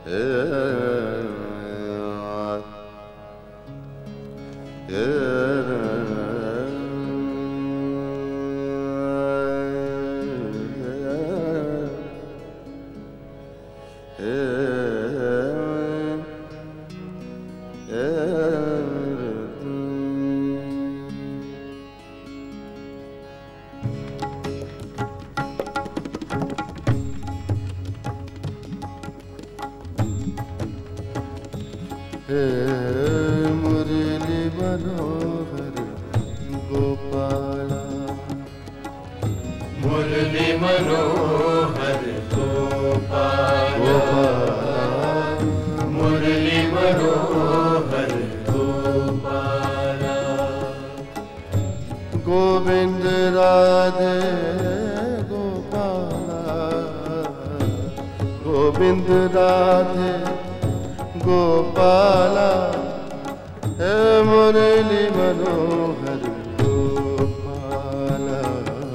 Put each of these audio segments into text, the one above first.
मुरली मनोहर गोपाला, मुरली मनोहर गोपाला, मुरली मनोहर गोपाला। गोविंद राधे गोपाला, गोविंद राधे गोपाला, हे मुरली मनोहर गोपाला,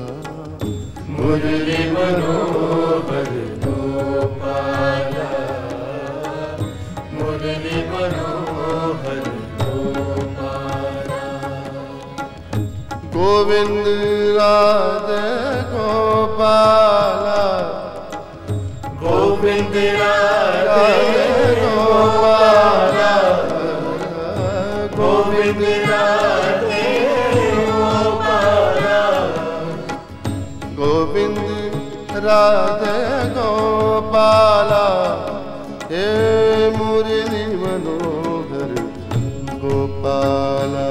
मुरली मनोहर गोपाला, मुरली मनोहर गोपाला। गोविंद राधे गोपाला, गोविंद राधे गोपाला, गोविंद राधे गोपाला, गोविंद राधे गोपाला, हे मुरली मनोहर गोपाला,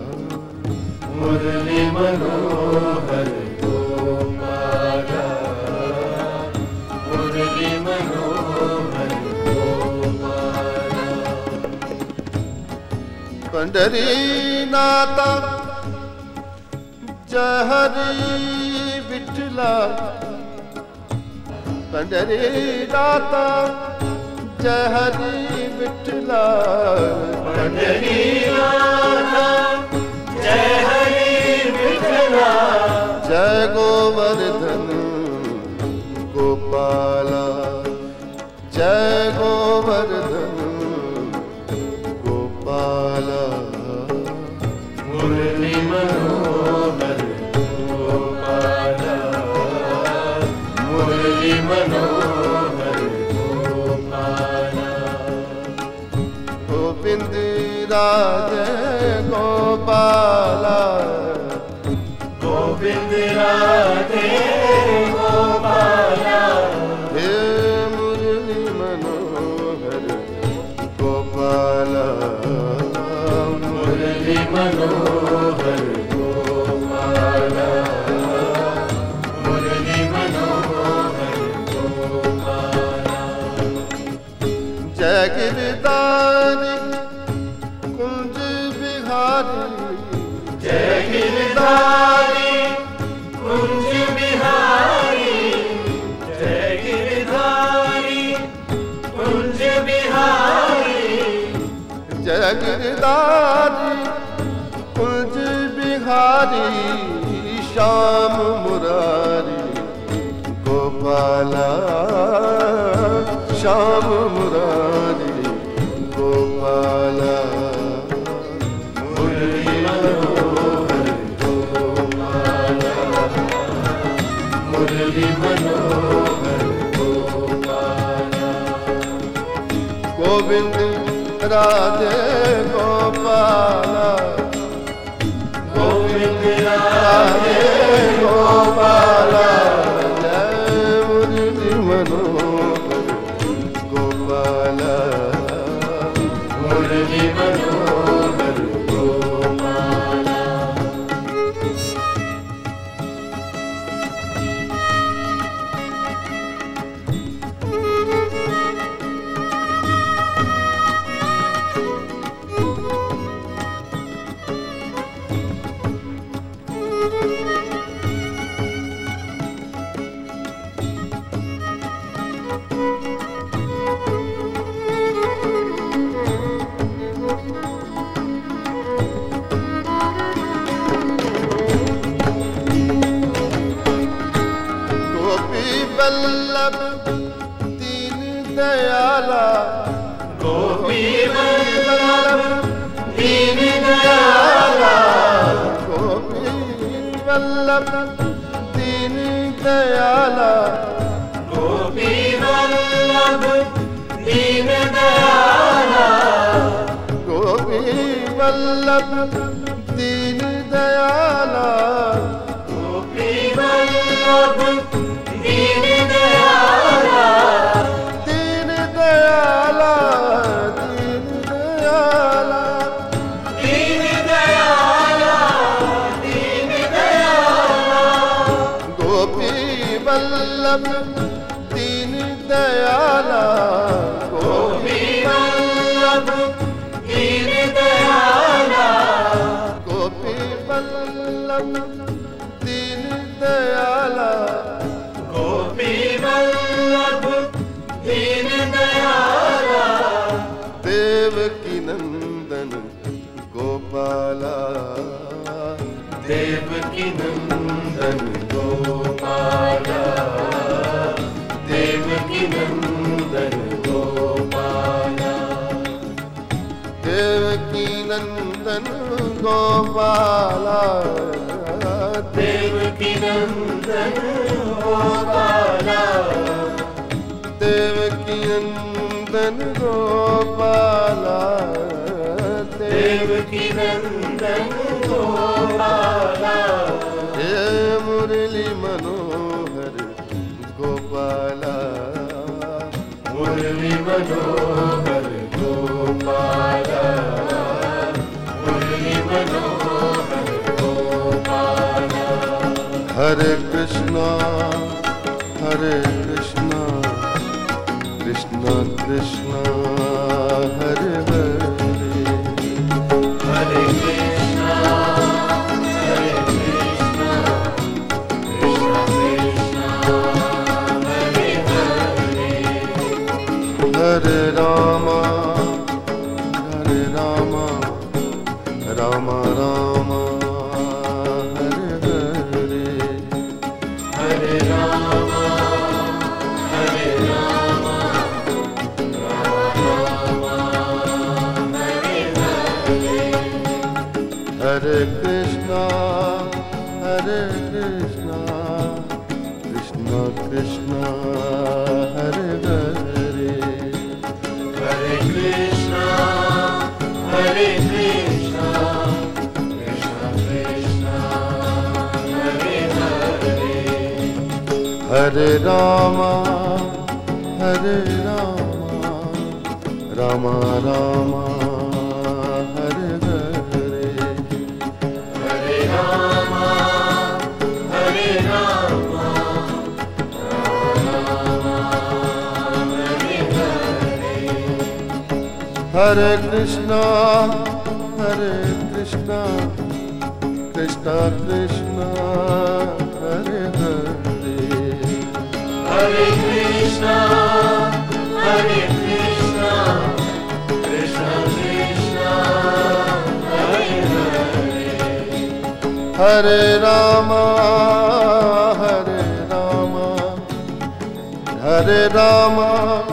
मुरली मनोहर गोपाला, मुरली मनोहर गोपाला। पंढरी नाथा जय हरि विठला, पंढरी नाथा जय हरि विठला, पंढरी नाथा जय हरि विठला, जय गोवर्धन गोपाला, जय गोवर्धन गोपाला, मुरली मनोहर गोपाला, मुरली मनोहर गोपाला। गोविंद राधे गोपाला, गोविंद राधे गोपाला, हे मुरली मनोहर गोपाला, मुरली मनोहर गोपाला, मुरली मनोहर गोपाला। जय गिरधारी कुंज बिहारी, जय गिरधारी कुंज बिहारी, जय गिरधारी कुंज बिहारी, जय गिरधारी कुंज बिहारी, श्याम मुरारी गोपाला, श्याम मुरारी गोपाला, मुरली मनोहर गोपाला, मुरली मनोहर गोपाला। गोविंद राधे गोपाला, गोविंद राधे राधे गोपाला, जय मुरली मनोहर गोपाला, मुरली मनोहर गोपाला। दयाला गोपी वल्लभ दीन दयाला गोपी वल्लभ दीन दयाला गोपी वल्लभ दीन दयाला गोपी वल्लभ दीन दयाला गोपी वल्लभ दीन दयाला दीन दयाला दीन दयाला दीन दयाला दीन दयाला गोपी वल्लभ दीन दयाला गोपी वल्लभ दीन दयाला गोपी वल्लभ दीन दयाला गोपी वल्लभ दीन दयाला देवकी नंदन गोपाला देवकी नंदन गोपाला देवकी नंदन गोपाला देवकी नंदन गोपाला देवकी नंदन गोपाला देवकी नंदन गोपाला देवकी नंदन गोपाला हे मुरली मनोहर गोपाला मुरली मनोहर गोपाला मुरली मनोहर गोपाला हरे कृष्णा कृष्णा कृष्णा हरे हरे हरे कृष्णा कृष्णा कृष्णा हरे हरे हरे रामा रामा रामा हरे हरे हरे राम हरे राम राम राम हरे हरे हरे कृष्णा कृष्णा कृष्णा हरे हरे हरे कृष्णा हरे कृष्णा कृष्णा कृष्णा हरे हरे हरे रामा रामा रामा हरे हरे हरे राम हरे राम राम राम हरे हरे हरे कृष्णा कृष्णा कृष्णा हरे हरे हरे कृष्णा हरे कृष्णा कृष्णा कृष्णा हरे हरे हरे रामा हरे रामा हरे रामा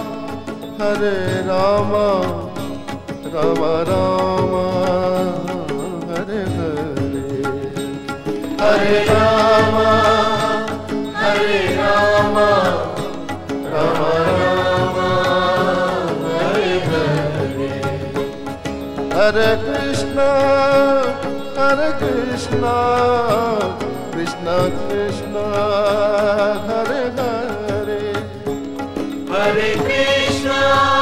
राम राम हरे हरे हरे राम हरे राम राम राम हरे हरे हरे कृष्णा कृष्णा कृष्णा हरे हरे हरे कृष्णा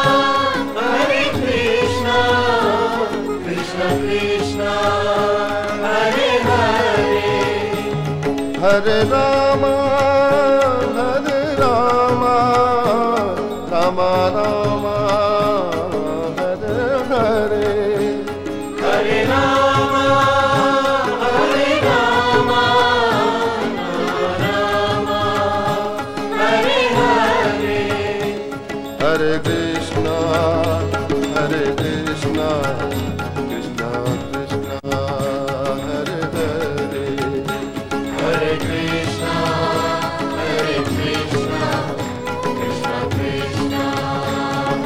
कृष्णा कृष्णा हरे हरे हरे राम राम राम हरे हरे हरे राम हरे Ram Ram Hare Hare Hare Krishna Krishna Krishna Hare Hare Hare Krishna Krishna Krishna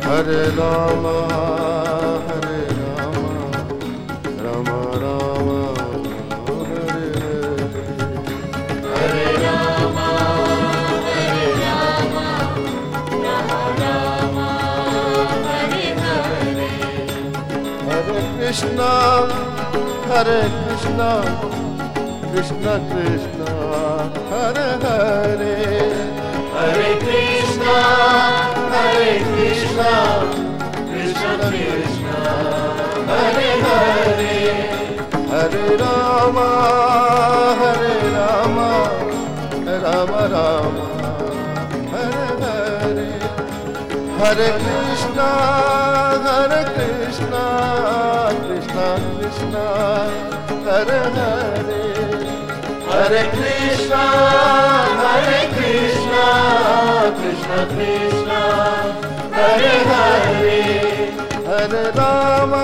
Hare Rama, Hare Rama, Rama Rama, Hare Hare. Hare Rama, Hare Rama, Rama Rama, Hare Hare. Hare Krishna, Hare Krishna, Krishna Krishna, Hare Hare. Hare Krishna, Hare Krishna, Krishna Krishna, Hare Hare. Hare Rama, Hare Rama, Rama Rama, Hare Hare. Hare Krishna, Krishna Krishna, Hare Hare. Hare Krishna, Hare Krishna, Krishna Krishna, Hare Hare. Hare Rama,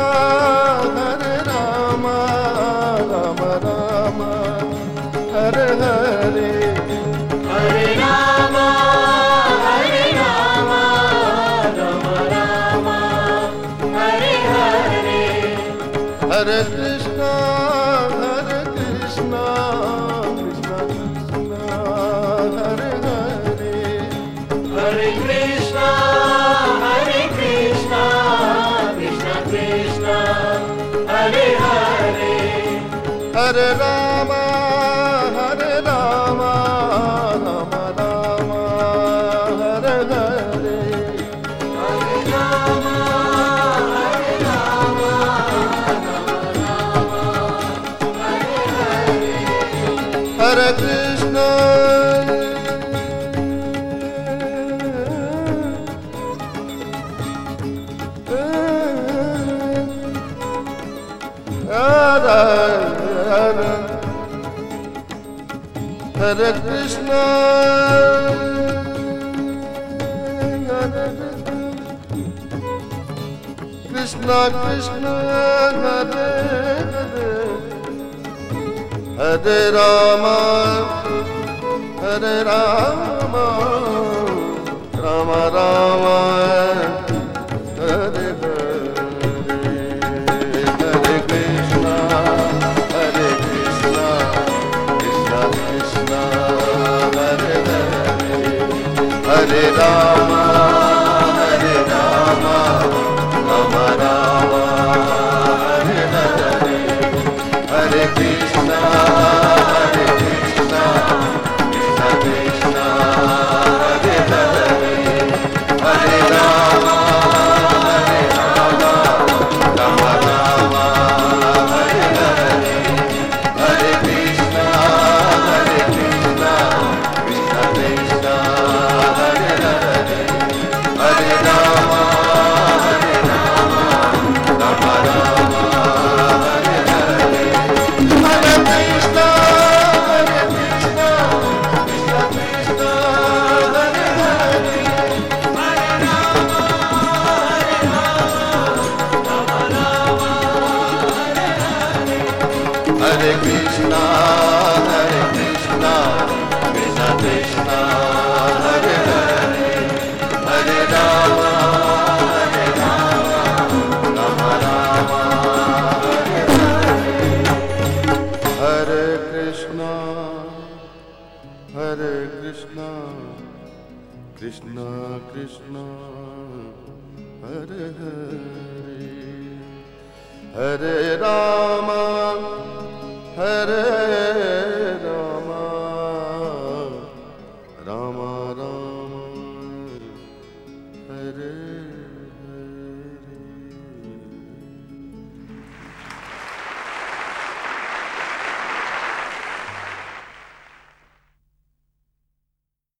Rama Rama, Hare Hare. Hare Rama, Hare Rama, Rama Rama, Hare Hare. Hare Krishna, Krishna Krishna, Hare Hare. Hare Krishna, Hare Krishna, Krishna Krishna, Hare Hare. Hare Rama, Rama Rama, Hare Hare. Hare Rama, Hare Rama, Rama Rama, Hare Hare. Hare Krishna, Hare Krishna, Krishna Krishna, Hare Hare. Hare Rama, Rama Rama, Hare Hare. Hare Krishna, Krishna Krishna, Hare Hare. Hare Rama, Rama Rama, Hare Hare. Hare Krishna, Krishna Krishna, Hare Hare. Hare Rama, Rama Rama, Hare Hare. Hare Krishna, Krishna Krishna, Hare Hare. Hare Rama, Rama Rama, Hare Hare. Hare Krishna, Krishna Krishna, Hare Hare. Hare Krishna, Krishna Krishna, Hare Hare. Hare Rama, Rama Rama, Hare Hare. Hare Krishna, Krishna Krishna, Hare Hare. Hare Rama, Rama Rama, Hare